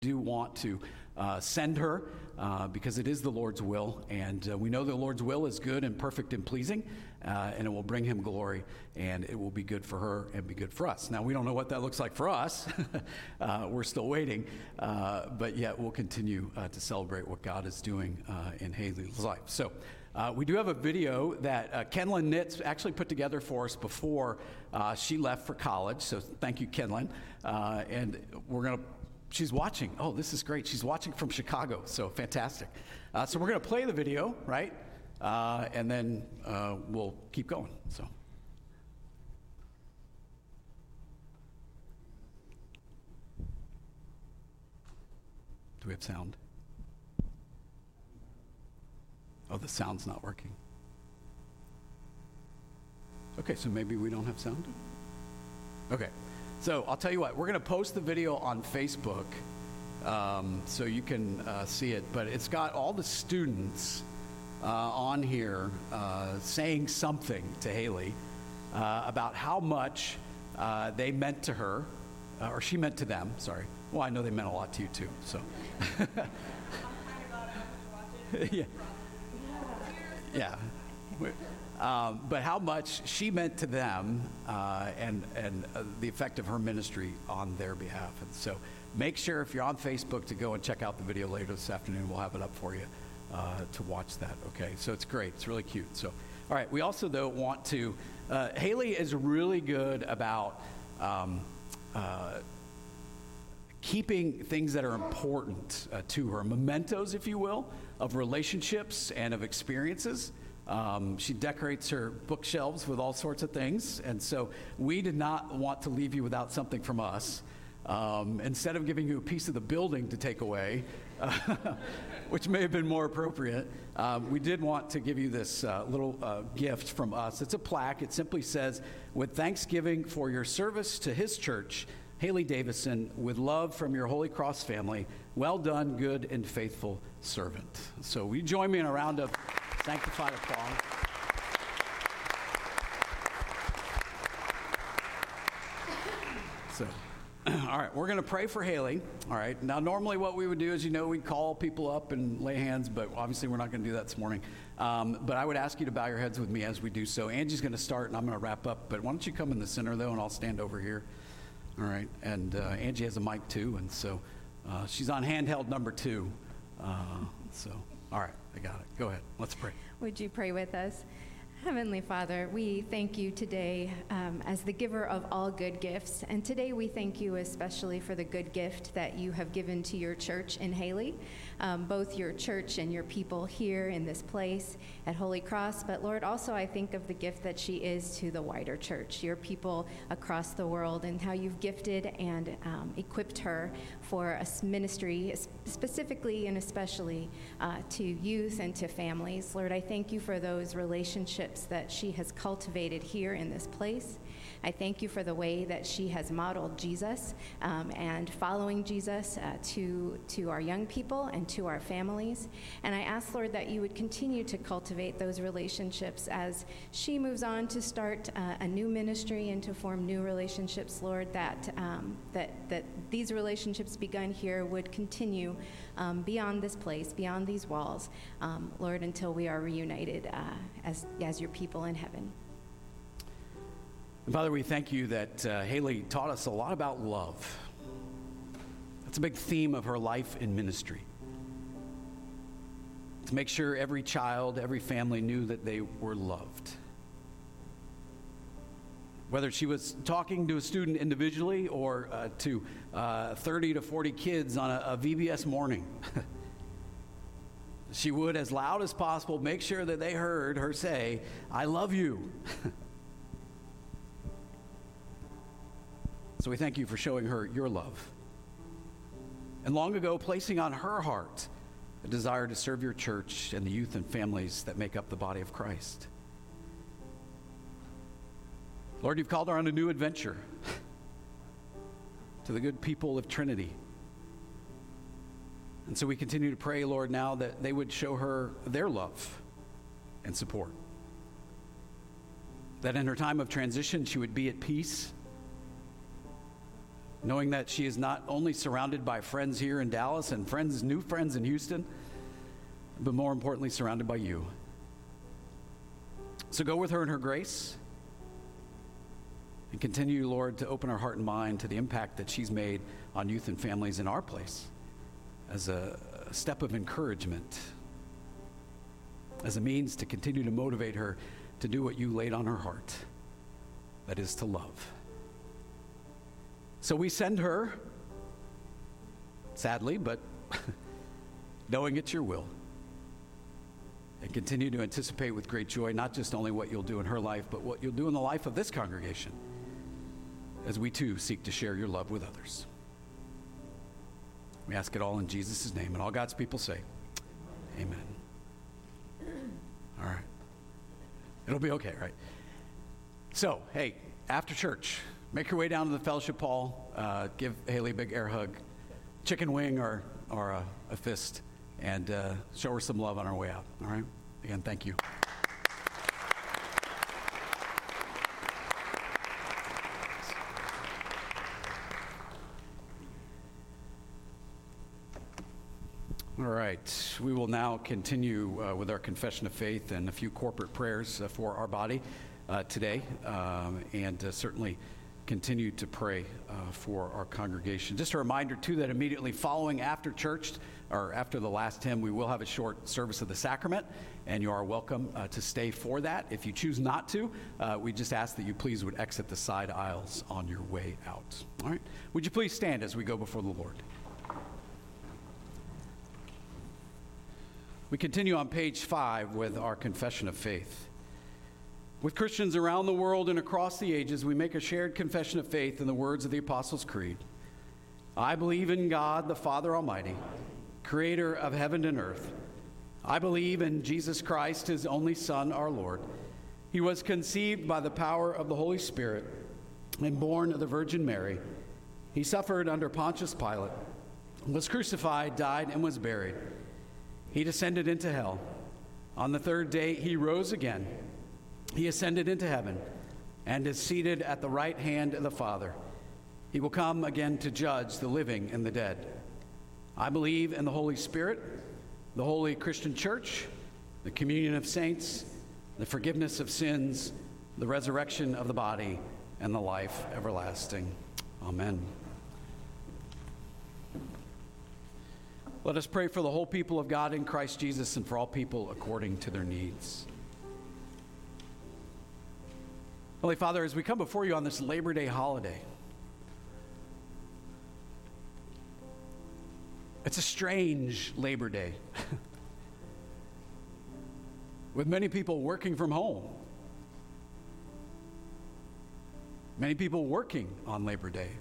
do want to send her because it is the Lord's will, and we know the Lord's will is good and perfect and pleasing, and it will bring him glory, and it will be good for her and be good for us. Now, we don't know what that looks like for us. We're still waiting, but yet we'll continue to celebrate what God is doing in Haley's life. So we do have a video that Kenlyn Nitz actually put together for us before she left for college, so thank you, Kenlyn, and we're going to she's watching. Oh, this is great. She's watching from Chicago, so fantastic. So we're going to play the video, right? And then we'll keep going. So. Do we have sound? Oh, the sound's not working. Okay, so maybe we don't have sound? Okay. So I'll tell you what, we're going to post the video on Facebook so you can see it, but it's got all the students on here saying something to Haley about how much they meant to her, or she meant to them, sorry. Well, I know they meant a lot to you too, so. Yeah. Yeah. But how much she meant to them and the effect of her ministry on their behalf. And so make sure if you're on Facebook to go and check out the video later this afternoon. We'll have it up for you to watch that, okay? So it's great. It's really cute. So, all right, we also, though, want to, Haley is really good about keeping things that are important to her, mementos, if you will, of relationships and of experiences. She decorates her bookshelves with all sorts of things, and so we did not want to leave you without something from us. Instead of giving you a piece of the building to take away, which may have been more appropriate, we did want to give you this little gift from us. It's a plaque. It simply says, "With thanksgiving for your service to his church, Haley Davison, with love from your Holy Cross family, well done, good and faithful servant." So will you join me in a round of sanctified applause? So, all right, we're going to pray for Haley. All right, now normally what we would do is, we'd call people up and lay hands, but obviously we're not going to do that this morning. But I would ask you to bow your heads with me as we do so. Angie's going to start and I'm going to wrap up, but why don't you come in the center though, and I'll stand over here. All right, and Angie has a mic too, and so she's on handheld number 2. So, all right, I got it. Go ahead. Let's pray. Would you pray with us? Heavenly Father, we thank you today as the giver of all good gifts. And today we thank you especially for the good gift that you have given to your church in Haley, both your church and your people here in this place at Holy Cross. But Lord, also I think of the gift that she is to the wider church, your people across the world, and how you've gifted and equipped her for a ministry, specifically and especially to youth and to families. Lord, I thank you for those relationships that she has cultivated here in this place. I thank you for the way that she has modeled Jesus and following Jesus to our young people and to our families. And I ask, Lord, that you would continue to cultivate those relationships as she moves on to start a new ministry and to form new relationships, Lord, that these relationships begun here would continue beyond this place, beyond these walls, Lord, until we are reunited as your people in heaven. And Father, we thank you that Haley taught us a lot about love. That's a big theme of her life in ministry. To make sure every child, every family knew that they were loved. Whether she was talking to a student individually or to 30 to 40 kids on a VBS morning, she would, as loud as possible, make sure that they heard her say, "I love you." So we thank you for showing her your love. And long ago, placing on her heart a desire to serve your church and the youth and families that make up the body of Christ. Lord, you've called her on a new adventure to the good people of Trinity. And so we continue to pray, Lord, now that they would show her their love and support. That in her time of transition, she would be at peace. knowing that she is not only surrounded by friends here in Dallas and new friends in Houston, but more importantly, surrounded by you. So go with her in her grace and continue, Lord, to open our heart and mind to the impact that she's made on youth and families in our place as a step of encouragement, as a means to continue to motivate her to do what you laid on her heart, that is to love. So we send her, sadly, but knowing it's your will, and continue to anticipate with great joy not just only what you'll do in her life, but what you'll do in the life of this congregation as we too seek to share your love with others. We ask it all in Jesus' name, and all God's people say, amen. All right. It'll be okay, right? So, hey, after church, make your way down to the fellowship hall, give Haley a big air hug, chicken wing or a fist, and show her some love on our way out, all right? Again, thank you. All right, we will now continue with our confession of faith and a few corporate prayers for our body today, and certainly continue to pray for our congregation. Just a reminder, too, that immediately following after church, or after the last hymn, we will have a short service of the sacrament, and you are welcome to stay for that. If you choose not to, we just ask that you please would exit the side aisles on your way out. All right, would you please stand as we go before the Lord? We continue on page 5 with our confession of faith. With Christians around the world and across the ages, we make a shared confession of faith in the words of the Apostles' Creed. I believe in God, the Father Almighty, creator of heaven and earth. I believe in Jesus Christ, his only Son, our Lord. He was conceived by the power of the Holy Spirit and born of the Virgin Mary. He suffered under Pontius Pilate, was crucified, died, and was buried. He descended into hell. On the third day, he rose again. He ascended into heaven and is seated at the right hand of the Father. He will come again to judge the living and the dead. I believe in the Holy Spirit, the holy Christian church, the communion of saints, the forgiveness of sins, the resurrection of the body, and the life everlasting. Amen. Let us pray for the whole people of God in Christ Jesus and for all people according to their needs. Holy Father, as we come before you on this Labor Day holiday, it's a strange Labor Day with many people working from home, many people working on Labor Day,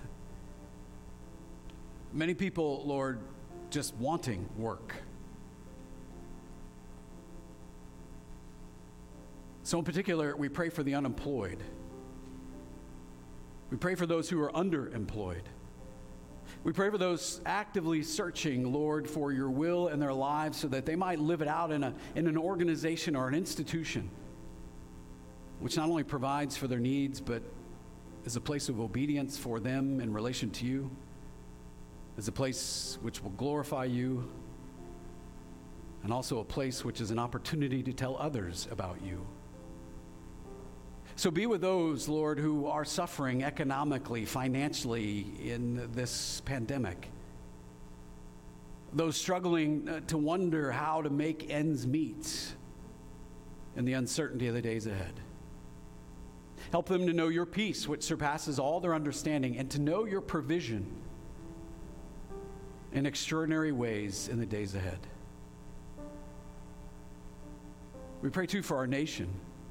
many people, Lord, just wanting work. So in particular, we pray for the unemployed. We pray for those who are underemployed. We pray for those actively searching, Lord, for your will in their lives so that they might live it out in an organization or an institution which not only provides for their needs, but is a place of obedience for them in relation to you, is a place which will glorify you, and also a place which is an opportunity to tell others about you. So be with those, Lord, who are suffering economically, financially in this pandemic. Those struggling to wonder how to make ends meet in the uncertainty of the days ahead. Help them to know your peace, which surpasses all their understanding, and to know your provision in extraordinary ways in the days ahead. We pray, too, for our nation,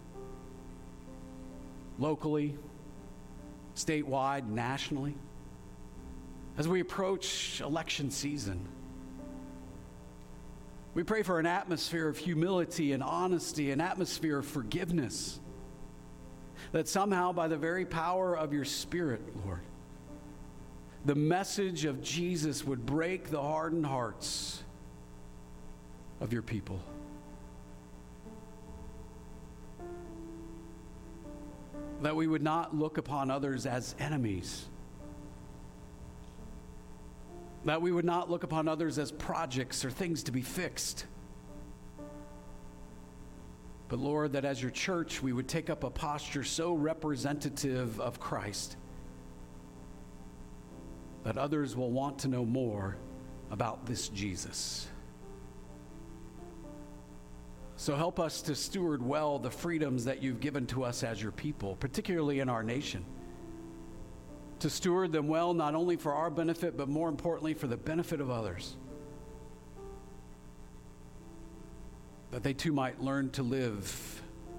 locally, statewide, nationally, as we approach election season. We pray for an atmosphere of humility and honesty, an atmosphere of forgiveness, that somehow by the very power of your Spirit, Lord, the message of Jesus would break the hardened hearts of your people. That we would not look upon others as enemies, that we would not look upon others as projects or things to be fixed. But Lord, that as your church, we would take up a posture so representative of Christ that others will want to know more about this Jesus. So help us to steward well the freedoms that you've given to us as your people, particularly in our nation. To steward them well, not only for our benefit, but more importantly, for the benefit of others. That they too might learn to live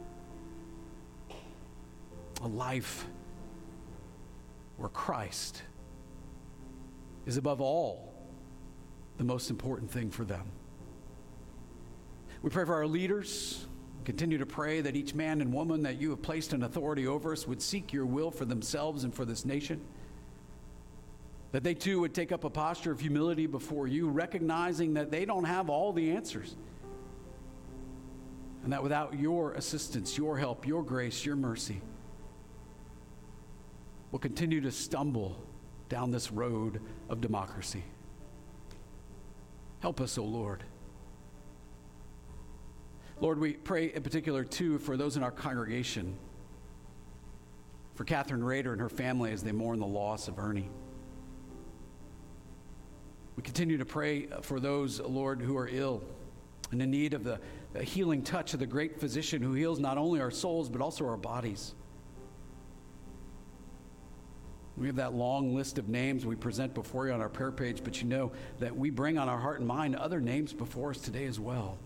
a life where Christ is above all the most important thing for them. We pray for our leaders. Continue to pray that each man and woman that you have placed in authority over us would seek your will for themselves and for this nation. That they too would take up a posture of humility before you, recognizing that they don't have all the answers. And that without your assistance, your help, your grace, your mercy, we'll continue to stumble down this road of democracy. Help us, O Lord. Lord, we pray in particular, too, for those in our congregation, for Catherine Rader and her family as they mourn the loss of Ernie. We continue to pray for those, Lord, who are ill and in need of the healing touch of the great physician who heals not only our souls, but also our bodies. We have that long list of names we present before you on our prayer page, but you know that we bring on our heart and mind other names before us today as well.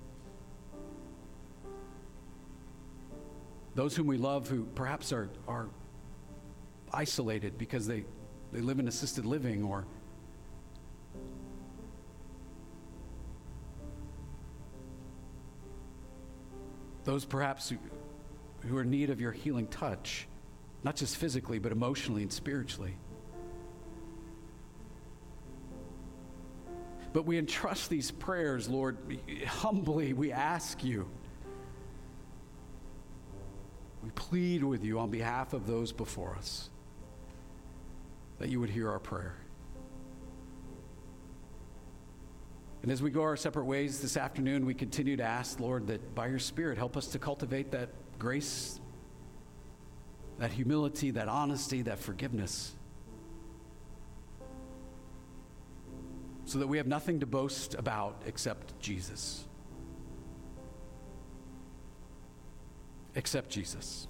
Those whom we love who perhaps are isolated because they live in assisted living, or those perhaps who are in need of your healing touch, not just physically, but emotionally and spiritually. But we entrust these prayers, Lord, humbly we ask you. We plead with you on behalf of those before us that you would hear our prayer. And as we go our separate ways this afternoon, we continue to ask, Lord, that by your Spirit help us to cultivate that grace, that humility, that honesty, that forgiveness, so that we have nothing to boast about except Jesus. Except Jesus.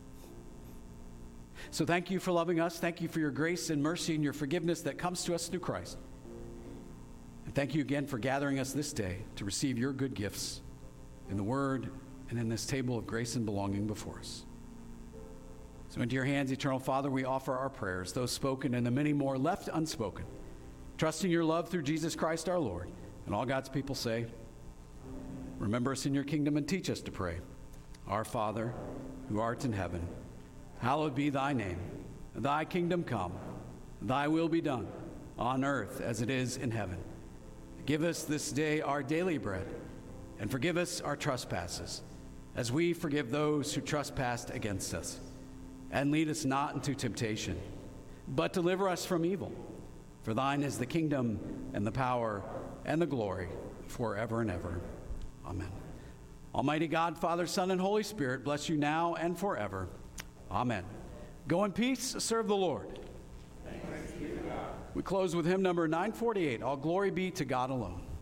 So thank you for loving us. Thank you for your grace and mercy and your forgiveness that comes to us through Christ. And thank you again for gathering us this day to receive your good gifts in the Word and in this table of grace and belonging before us. So into your hands, Eternal Father, we offer our prayers, those spoken and the many more left unspoken, trusting your love through Jesus Christ our Lord. And all God's people say, remember us in your kingdom and teach us to pray. Our Father, who art in heaven, hallowed be thy name. Thy kingdom come, thy will be done, on earth as it is in heaven. Give us this day our daily bread, and forgive us our trespasses, as we forgive those who trespass against us. And lead us not into temptation, but deliver us from evil. For thine is the kingdom, and the power, and the glory, forever and ever. Amen. Almighty God, Father, Son, and Holy Spirit, bless you now and forever. Amen. Go in peace, serve the Lord. Thanks be to God. We close with hymn number 948, All Glory Be to God Alone.